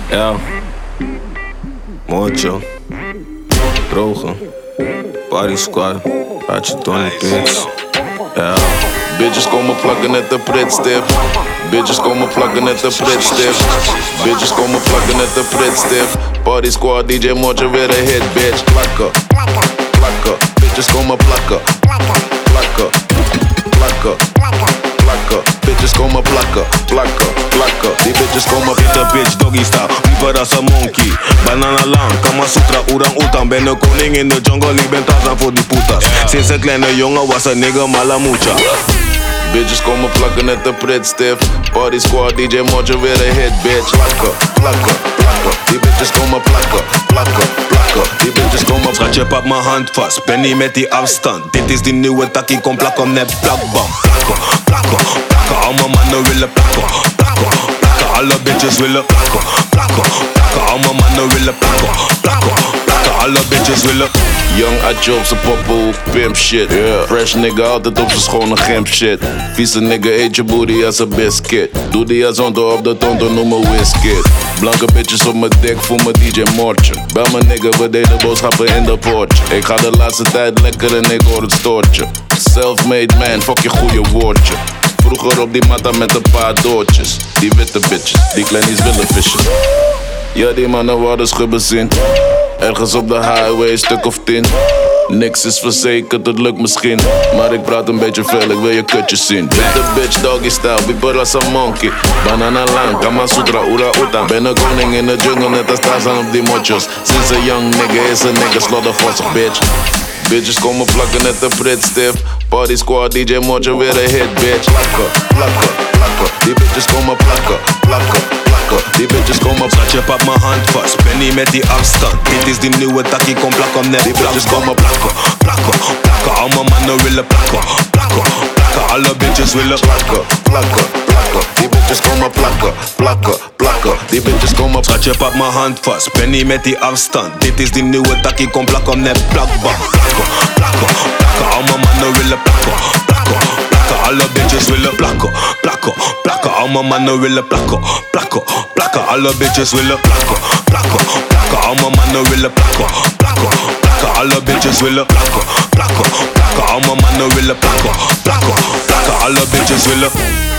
Ja, Mojo, Drogen, Party Squad, had je Donny Pits. Ja, bitches komen plakken net de pritstip. Bitches komen plakken net de pritstip. Bitches komen plakken net de pritstip. Party Squad, DJ Mojo weer een hit, bitch. Plakken, plakken, bitches komen plakken. Plakken, plakken, plakken. Bitches komen plakken, plakken, plakken. Die bitches komen plakken. Bitch doggy style, liever als een monkey. Banana lang, Kama Sutra, orang-oetan. Ben een koning in de jungle, ik ben Tarzan voor die putas. Sinds een kleine jongen was een nigga malamucha. Bitches komen plakken net de pritstip. Party Squad, DJ Mojo weer een hit, bitch. Plakken, plakken, plakken. Die bitches komen plakken, plakken, plakken. Die bitches komen. Schatje, pak mijn hand vast, ben niet met die afstand. Dit is die nieuwe takkie, kom plakken net plakbam. Plakken, plakken, plakken. Al mijn mannen willen plakken, plakken, plakken. Alle bitches willen plakken, plakken, plakken. Al mijn mannen willen plakken, plakken, plakken. Alle bitches willen. Young Atje op z'n popo, pimp shit. Fresh nigga altijd op z'n schone gimp shit. Vieze nigga eet je booty als een biscuit. Doe die azonto op de tonto, noem me Wizkid. Blanke bitches op mijn dik, voel me DJ Mortje. Bel mijn nigga, we deden boodschappen in de poortje. Ik ga de laatste tijd lekker en ik hoor het stoortje. Self-made man, fuck je goeie woordje. Vroeger op die matta met een paar doortjes. Die witte bitches, die kleinies willen visjes. Ja, die mannen worden schubbezin. Ergens op de highway, stuk of 10. Niks is verzekerd, het lukt misschien. Maar ik praat een beetje veel, ik wil je kutjes zien. Witte bitch, doggy style, biber als een monkey. Banana lang, Kama Sutra, orang-oetan. Ben een koning in de jungle, net als Tarzan op die mochos. Sinds een young nigga is een nigga sloddervossig, bitch. Bitches komen plakken net de pritstip. Party Squad, DJ Mojo weer een hit, bitch. Plakken, plakken, plakken. Die bitches komen plakken, plakken, plakken. Die bitches komen. Schatje, pak mijn hand vast, ben niet met die afstand. Dit is die nieuwe takkie, kom plakken net. Die bitches komen plakken, plakken, plakken. Al mijn mannen willen plakken, plakken, plakken. Alle bitches willen plakken, plakken, plakken. Die bitches komen plakken, plakken, plakken. Die bitches komen. Schatje, pak mijn hand vast, ben niet met die afstand. Dit is die nieuwe takkie, kom plakken net. Plakbam, plakken, plakken, plakken. Al mijn mannen willen plakken, plakken, plakken. Alle bitches willen plakken, plakken, plakken. Al mijn mannen willen plakken, plakken, plakken. Alle bitches willen plakken, plakken, plakken. Al mijn mannen willen plakken, plakken, plakken. Alle bitches willen plakken, plakken, plakken. Al mijn mannen willen plakken, plakken, plakken. Alle bitches willen.